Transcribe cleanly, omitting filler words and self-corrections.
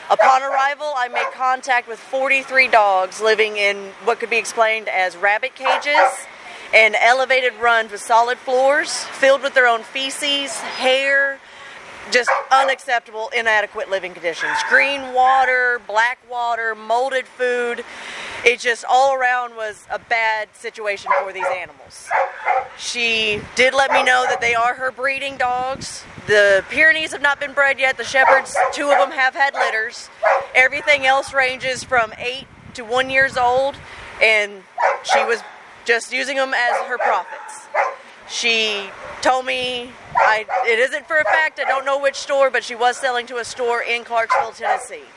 Upon arrival, I made contact with 43 dogs living in what could be explained as rabbit cages and elevated runs with solid floors filled with their own feces, hair, just unacceptable, inadequate living conditions. Green water, black water, molded food. It just all around was a bad situation for these animals. She did let me know that they are her breeding dogs. The Pyrenees have not been bred yet. The Shepherds, 2 of them have had litters. Everything else ranges from 8 to 1 years old, and she was just using them as her profits. She told me, it isn't for a fact, I don't know which store, but she was selling to a store in Clarksville, Tennessee.